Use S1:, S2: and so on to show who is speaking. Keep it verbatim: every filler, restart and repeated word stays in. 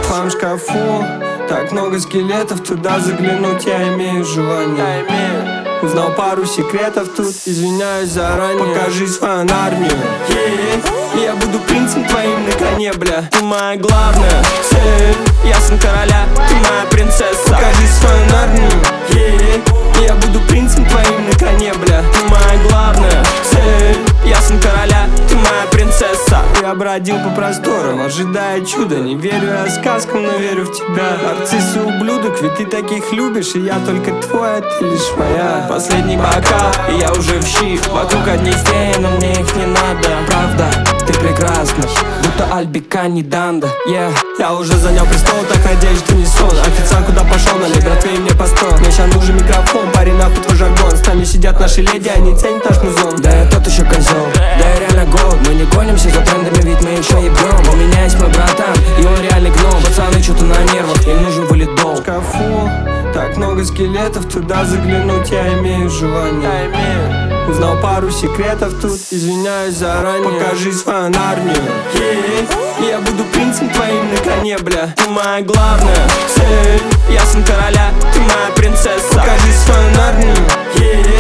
S1: твоем шкафу так много скелетов, туда заглянуть я имею желание. Узнал пару секретов тут, извиняюсь заранее. Покажи свою армию, yeah. Я буду принцем твоим на коне, бля. Ты моя главная цель, я сын короля, ты моя принцесса. Покажи свою армию, yeah. Я буду принцем твоим на коне, бля. Ты моя главная цель, я сын короля, ты моя принцесса. Я бродил по просторам, ожидая чуда. Не верю я сказкам, но верю в тебя. Нарцисс и ублюдок, ведь ты таких любишь, и я только твой, а ты лишь моя. Последний бокал, и я уже в щи. Вокруг одни феи, но мне их не надо. Правда, ты прекрасна, будто Альбика не Данда, yeah. Я уже занял престол, так надеюсь, что не сон. Официант куда пошел, налей, братве, и мне постон. Мне ща нужен микрофон, парень, нахуй твой жаргон. С нами сидят наши леди, они ценят наш музон. Да я тот еще козел, да я реально голд. Мы не гонимся за трендами, ведь мы еще ебем. У меня есть мой братан, и он реальный гном. Пацаны что-то на нервах, им нужен валидол. В шкафу так много скелетов, туда заглянуть я имею желание. Узнал пару секретов тут, извиняюсь заранее. Покажи свою армию, yeah. Я буду принцем твоим на коне, бля. Ты моя главная цель, я сын короля, ты моя принцесса. Покажи свою армию, yeah.